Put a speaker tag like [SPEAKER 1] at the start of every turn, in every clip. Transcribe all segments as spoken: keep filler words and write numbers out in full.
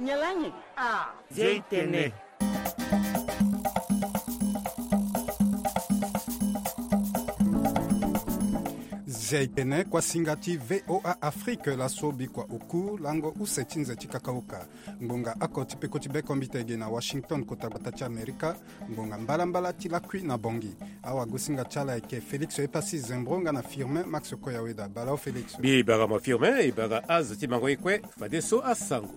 [SPEAKER 1] Nyalangi.
[SPEAKER 2] Ah,
[SPEAKER 3] Zeitene.
[SPEAKER 4] Zeitene kwa singati V O A Afrique la sobi kwa uku lango usetinze chikakauka ngonga ako tipeko tibeko mbitege na Washington kota batacha Amerika ngonga mbala mbala tilakwi na bongi awa gusinga chala eke Felix epasi zembronga na firme Max Koyaweda balao Felix
[SPEAKER 3] bi baga ma firme ibaga az timango ikwe fadeso asango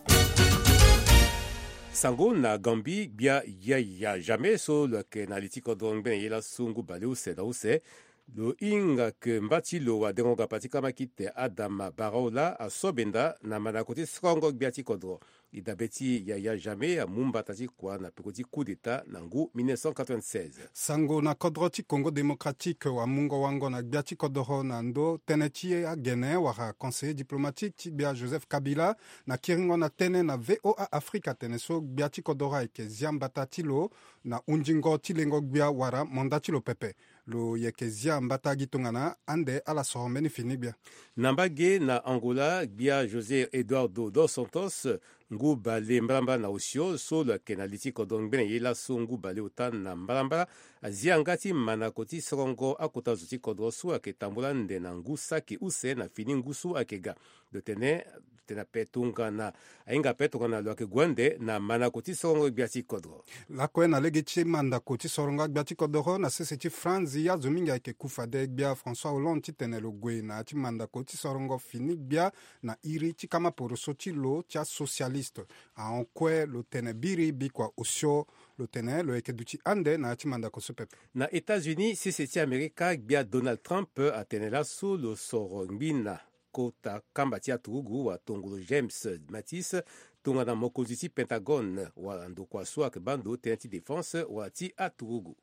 [SPEAKER 3] sango na Gambie bia ya ya jamais so le ke na litiko dongben yela sungu baleu se da use lo inga ke mbati lo wa dengonga patika makite adama barola a sobenda na manakoti skongo biati kodro idabeti ya ya jamais a mumba tati kwa na pekoti coup d'état na ngu dix-neuf cent quatre-vingt-seize
[SPEAKER 4] sango na kodroti Congo démocratique wa mungo wango na biati kodoro na ndo teneti a gene wa conseiller diplomatique tibia Joseph Kabila na kiringo na tene na V O A Africa teneso biati kodora eke ziambata tilo na unjingo tilengo bia wara mondatilo pepe lo yekezia mbata gitungana ande ala soromeni finibia
[SPEAKER 3] nambage na Angola bia José Eduardo dos Santos ngu bale mbramba na usio so la kenaliti kodongbene yela so ngu bale utan na mbramba azia ngati manakoti srongo akota zuti kodrosu aketambula nde na ngu saki use na fini ngusu akega de tene tena petunga na ainga petunga na loke gwande na manakoti srongo biati kodro
[SPEAKER 4] la kwena legichi manda koti srongo biati kodro na seseti franzi ya zuminga ke kufade bia François Hollande titene lo gwe na ti manda koti srongo fini bia na iri ti kama porosoti lo tia socialiste a onkwe lo tene biri bikwa osio lo tene lo ekeduti ande na ti manda ko pepe
[SPEAKER 3] na États-Unis seseti Amerika bia Donald Trump atenela su lo sorongbina kota kambati ya turugu wa tongolo James Mattis tunga na mokonzi ti Pentagone wa ndokwa so ak bando tenti défense wa ti aturugu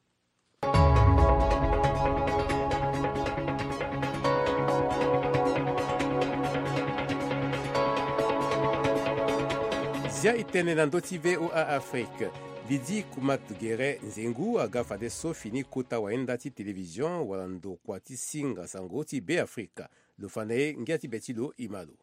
[SPEAKER 3] zia itene na ndoti V O A Afrique lidi kumat gere nzengu aga fade so fini kota waenda ti television wala ndokwa ti singa sango ti be Afrika lo fanaye ngia ti beti lo imalo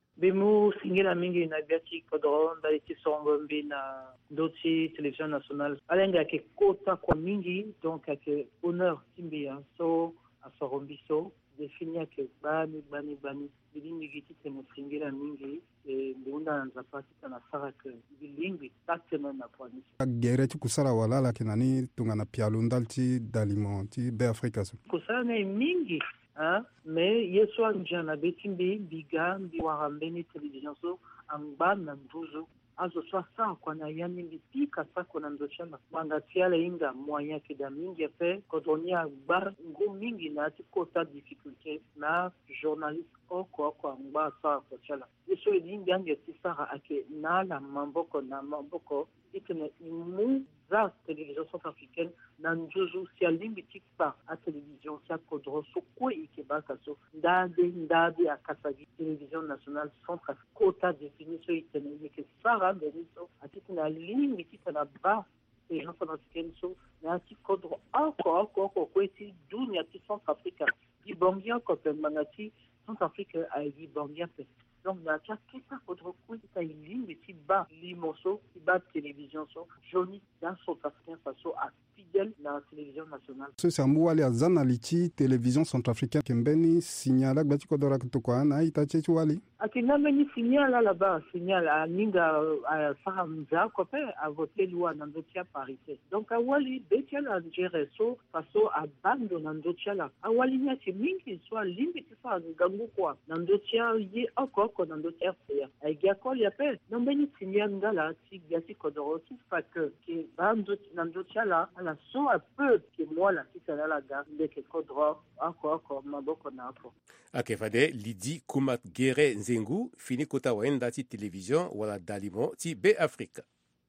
[SPEAKER 2] Bemu singela mingi na biati kodro ndali ti songo mbi na doti television nationale alenga ke kota kwa mingi donc ke honneur timbia so asorombi so definia ke bani bani bani bilingi giti tene singela mingi e ndunda nzapati kana saraka bilingi tatena na pwani
[SPEAKER 4] gere ti kusala wala la kinani tunga na pialu ndalti dalimo ti be Afrika so
[SPEAKER 2] kusala na mingi ah mais yeso njana betimbi biga bi warambeni television so amba na nduzo azo swasa kwa na yani lipika sa kwa ndochana mangatia inga moyen ke da mingi pe kodonia bar ngo mingi na ti kota difficulté na journaliste oko kwa mba sa kwa chala yeso lingi ange tisara ake na la mamboko na mamboko itene imu za télévision centrafricaine na njojo si alimbitik pa a télévision sa kodro so ko ikebaka so ndade ndade akasagi télévision nationale centrafricaine kota définition itene ke sara beniso atikuna limbitik na ba télévision centrafricaine so na ti kodro encore encore ko kweti dunia ti centrafricaine di bongia ko mangati centrafrique a di bongia pe donc na cha kisa kodro ko ta limbitik ba limoso ba télévision so joni dans centrafricain faso a fidèle na télévision nationale
[SPEAKER 4] so sambu wali azana liti télévision centrafricaine kembeni signala gbati kodora kutokwa na itache wali
[SPEAKER 2] akina meni signal là-bas signal a ninga a fahamza ko pe a voté loi na ndotia parité donc a wali betia la gere so faso a bando na ndotia la a wali nya ti mingi so limbi ti fa gangu kwa na ndotia ye oko ko na ndotia ya a gako ya pe no meni signal ngala ti gati kodoro ti fa que que bando na ndotia la ala so a peu que moi la ti sala la ga de que kodoro encore ko maboko na apo
[SPEAKER 3] akefade lidi kumat gere nzengu fini kota waenda ti television wala dalimo ti be Afrika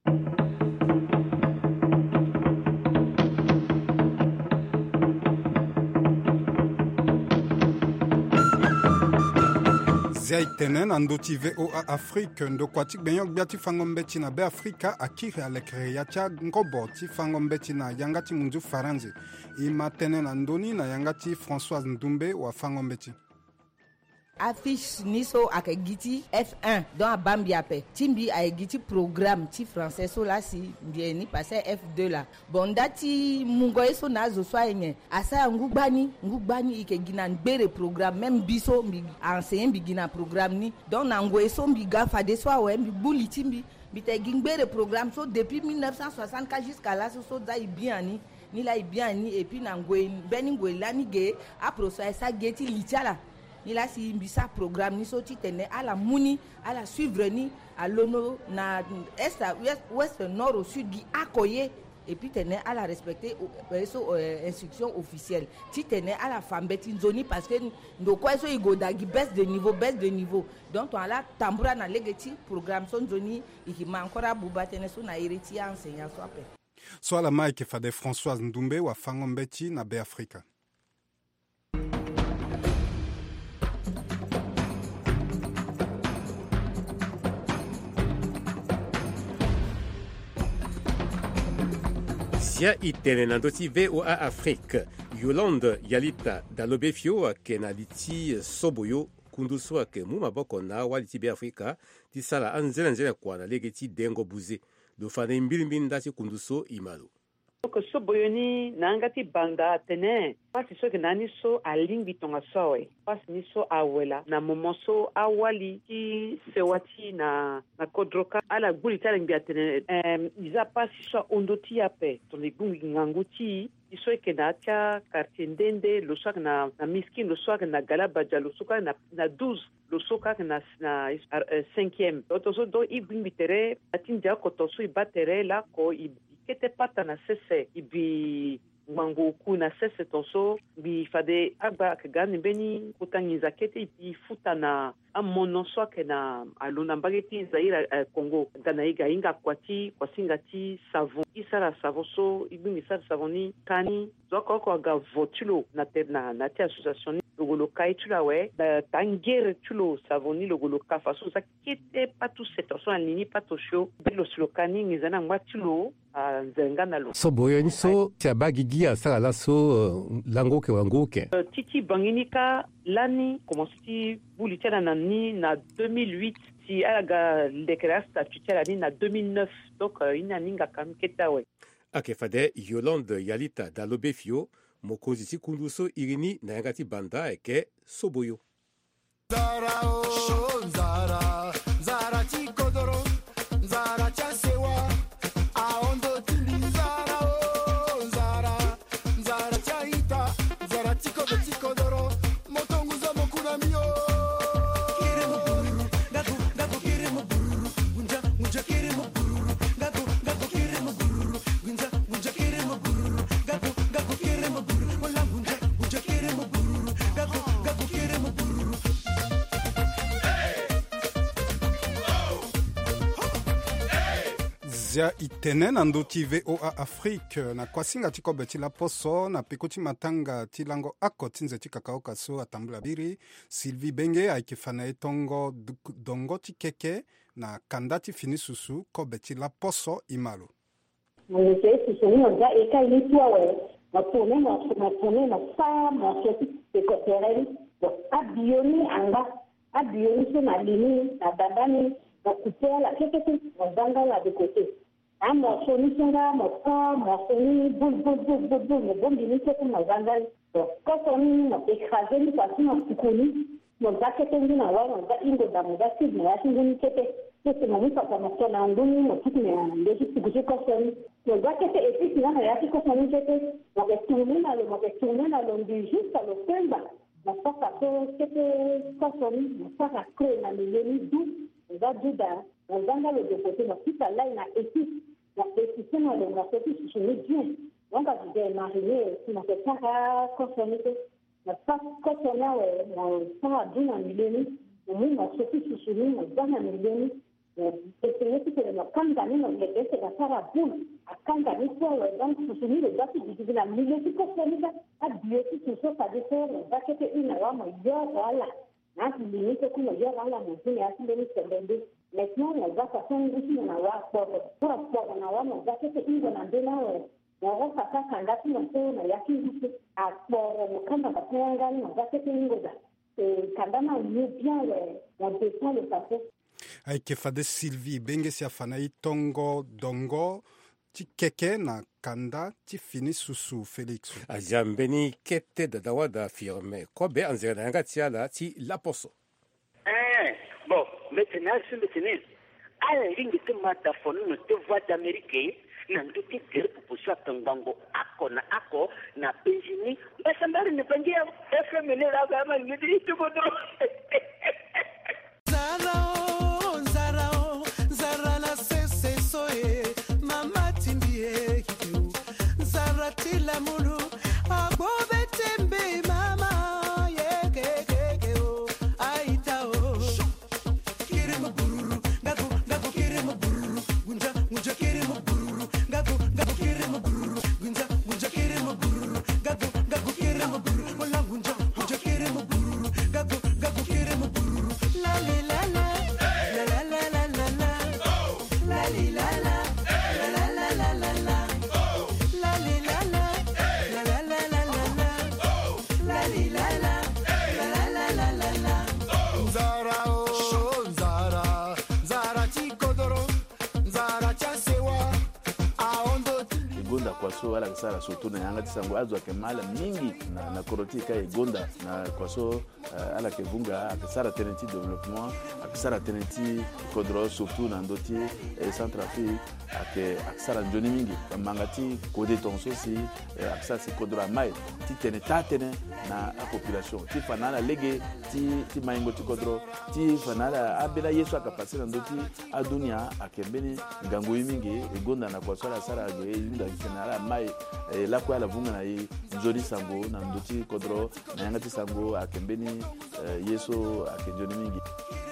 [SPEAKER 4] zia itene na ndoti V O A Afrique ndokwa ti gbenyok bia ti fangombe ti na be Afrika akiri alekre ya tia ngobo ti fangombe ti na yanga ti munzu faranzi ima tene na ndoni na yanga ti Françoise Ndumbe wa fangombe ti
[SPEAKER 1] affiche niso akagiti F un donc abambi ape timbi aigiti programme ti français so la si bien ni passé F deux là bon dati mungo eso nazo soanye asa ngubani ngubani ike gina bere programme même biso mbi enseignant bi gina programme ni donc nango eso mbi gafa de so we mbi buli timbi bite gingbere programme so depuis mille neuf cent soixante-quatre jusqu'à là so so dai bien ni ni la bien ni et puis nango beni ngwe la ni ge a procès ça geti litala ni la si mbisa programme ni so ti tene ala muni ala suivre ni à l'ono na est ouest ouest nord au sud gi akoye et puis tene ala respecter so euh, instruction officielle ti tene ala fambeti nzoni parce que ndoko eso igoda gi baisse de niveau baisse de niveau donc on ala tambura na legeti programme so nzoni ikima encore buba tene so na ireti enseignant so ape
[SPEAKER 4] so ala Mike Fade Françoise Ndumbe wa Fangombeti na Be Africa.
[SPEAKER 3] Sia itene na ndoti V O A Afrique Yolande Yalita Dalobefio kena liti soboyo kunduso ke mu maboko na waliti Be Africa ti sala anzela nzela kwa na legeti dengo buze do fane mbilimbi ndati kunduso imalo
[SPEAKER 5] ko soboyoni nangati banda tene pasi so ke nani so alingi tonga soe pasi ni so awela na momoso awali ki sewati na na kodroka ala guli tala ngia tene em iza pasi so ondoti ape to ni gungi nganguti iso ke na tia quartier ndende lo soka na na miskin lo soka na galabaja lo soka na na douze lo soka na na cinquième to so do ibingi tere atinja ko to so ibatere la ko i kete pata na sese ibi mango ku na sese tonso bi fade aba kagani beni kutangiza kete ibi futa na amono so ke na aluna mbageti zaira uh, Congo dana iga inga kwati kwasingati savon isara savoso ibi misara savoni kani zoko ko ga votulo na terna na te association logolo kaitula we da tangere tulo savoni logolo ka faso za kete patu setoso anini patosho bilo slokani ngizana ngwatulo a nzenga lo
[SPEAKER 3] so boyoni so tia bagigi asala la so uh, langoke wangoke
[SPEAKER 5] uh, titi banginika lani commencé bulitana na ni na deux mille huit si aga déclaration statutaire ni na deux mille neuf donc uh, ina ninga kam ketawe
[SPEAKER 3] akefade Yolande Yalita Dalobefio mokozi ti kunduso irini na yangati banda eke soboyo zara o zara zara ti kodoro zara cha sewa aondo tili zara o zara zara cha ita zara ti kodo ti kodoro motongu za mokuna mio kire mo bururu gago gago kire mo bururu unja unja kire mo bururu gago gago kire mo bururu unja unja kire mo bururu gago gago kire mo bururu wala unja unja kire mo bururu gago gago kire mo bururu
[SPEAKER 4] zia itene na ndoti V O A Afrique na kwasinga tiko beti la poso na pikoti matanga tilango ako tinze tikakao kaso atambula biri Sylvie Benge aikifana etongo dongo tikeke na kandati finisusu ko beti la poso imalo
[SPEAKER 6] Mwenye sisi nyoza eka ilikuwa we matone na matone na saa mwasosi ekotereli abioni anga abioni so na lini na dandani na kupela keke tu wazanga la de côté a morceau songa morceau morceau bou bou bou bou bou le bon dini keke wazanga quand on a écrasé ni parce qu'on a connu mon zakete ngina wa mon ingo da mo da sibi na ngini keke keke na misa kwa msona nguni mo kitu na ndeshi kugushi kwa soni mon zakete episi na hayati kwa soni keke mo ketume na lo mo ketume na lo ndi juste lo pemba na sasa ko keke kwa soni na sasa kre na milioni du za juda na zanga le depote na kita lai na episi na episi na lo na episi chini bien donc je marié na ketaka kwa soni na sasa kwa soni na sasa duna milioni mimi na sofi chini na zanga milioni esperienza che la canta nella legge da fare bun accanto a solo dan sostenere dati di la milioni costosa a dio che so fa di solo da che in la ma io wala na ni che come io wala non si ha sempre stendendo maintenant la data sono vicino na wa poco però poco na wa ma da che in na dena na wa fa ka kanda ti no so na yaki a poco kanda ka tenga na da che in goda c'est kandama mieux bien la descend le passé.
[SPEAKER 4] Aike fade Sylvie benge si afanayi tongo dongo ti keke na kanda ti fini susu Félix.
[SPEAKER 3] Ajambeni kete dadawa da firme. Kobe anzira yanga tiala ti laposo.
[SPEAKER 7] Eh, bon, maintenant, c'est maintenant. À la ligne de mataphone, nous te voix d'Amérique, nous te dire pour ça ton bango, ako na ako, na Benjini, mais ça m'a ne pas dire, F M N la gamme, nous dit tout bon.
[SPEAKER 8] Zarao, Zarao, Zarana sese soe, mama timbie kitu, Zarati la mulu, abobe tembe mama, ye ke ke ke o, aita o. Kiremo bururu, gago gago kiremo bururu, gunja gunja kiremo bururu, gago gago kiremo bururu, gunja gunja kiremo bururu, gago gago kiremo bururu, wala gunja gunja kiremo bururu, gago gago kiremo bururu, la li la la, la la la la la la, la li la la, la la la la la la, la li la la, la la la la la la, la li la la, la la la la la la.
[SPEAKER 9] Zara oh Zara Zara chikodoro Zara chasewa aondo
[SPEAKER 10] igonda kwaso ala kisara surtout na yanga tisango azwa ke mala mingi na na koroti ka igonda na kwaso uh, ala ke vunga akisara tenenti développement akisara tenenti kodro surtout na ndoti e Centrafrique ake akisara njoni mingi mangati kode tonso si eh, akisara si kodro mai ti teneta tene na a population ti fanala lege ti ti maingo ti kodro ti fanala abela yesu akapasi na ndoti adunia akembeni ngango mingi igonda na kwaso ala sara ge inda finala mai eh, la kwa la vunga na yi njoni sango na ndoti kodro na yanga ti sango akembeni eh, yesu akenjoni mingi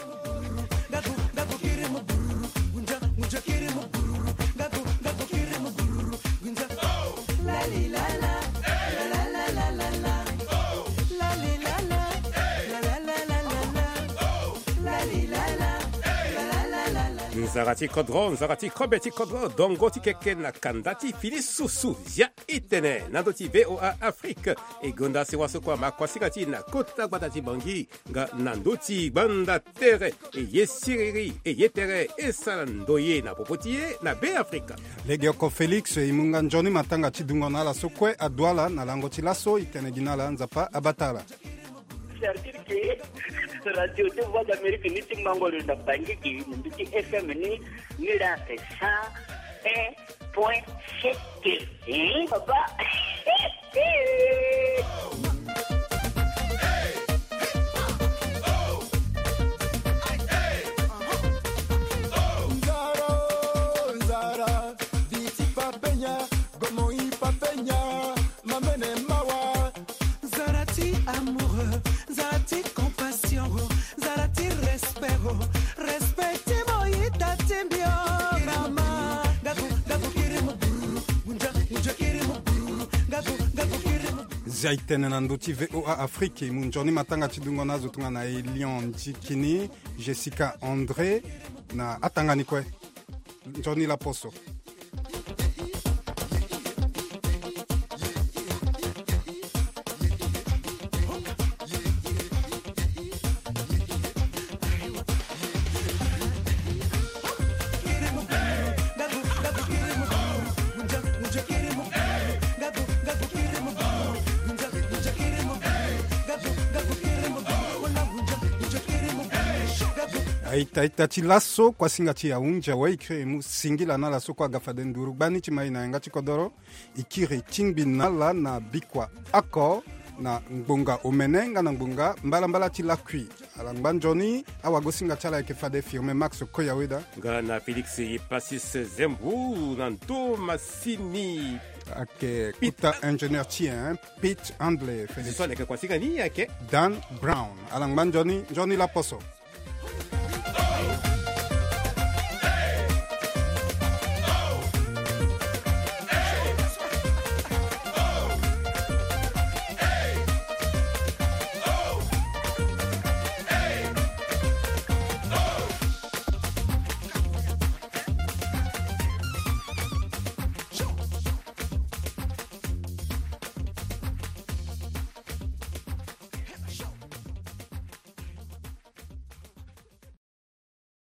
[SPEAKER 8] gago gago kiremo bururu, gunja gunja kiremo bururu, gago gago kiremo bururu, gunja la li la la, la la la la la, la li la la, la la la la la, la li la la, la la la la la.
[SPEAKER 3] Nzarati kodro, nzarati kobeti kodro, dongo ti keke na kandati fili susu, ya itene, nandoti V O A Afrique, e gonda se waso kwa makwasikati na kota batati bangi, nga nandoti banda tere, e yesiriri, e yetere, e salandoye na popotie, na B Africa.
[SPEAKER 4] Lege oko Félix imunga njoni matanga chidungo na la sokwe adwala na lango chilaso itene ginala nzapa abatala.
[SPEAKER 7] C'est-à-dire que radio de voix d'Amérique ni timbango le nabangi ki ndi F M ni ni la ça un point sept. Eh papa.
[SPEAKER 9] Zara Viti papenya Gomo i papenya Mamene mawa
[SPEAKER 8] Zarati amoureux, Zarati compassion, Zarati respect, respecte moïta tembio, mama. Gago gago kiremo bururu, gunja gunja kiremo bururu, gago gago kiremo.
[SPEAKER 4] Zaitene na ndoti V O A Afrique munjoni matanga chidungo nazo tunga na Elion Chikini, Jessica André na atangani kwe. Njoni la poso. Aita ita ti laso kwa singa ti ya unja wa ikiri mu singila na laso kwa gafade nduru bani ti mai na yanga ti kodoro ikiri tingbi na la na bikwa ako na ngbonga omenenga na ngbonga mbala mbala ti lakui ala ngbanjoni awa go singa chala ke fade firme Max Koyaweda
[SPEAKER 3] Nga na Félix Yepasis Zembu na ndo masini
[SPEAKER 4] ake kuta ingénieur tien Pete Handley
[SPEAKER 3] Félix so le kwa singa ni yake
[SPEAKER 4] Dan Brown ala ngbanjoni Johnny Laposo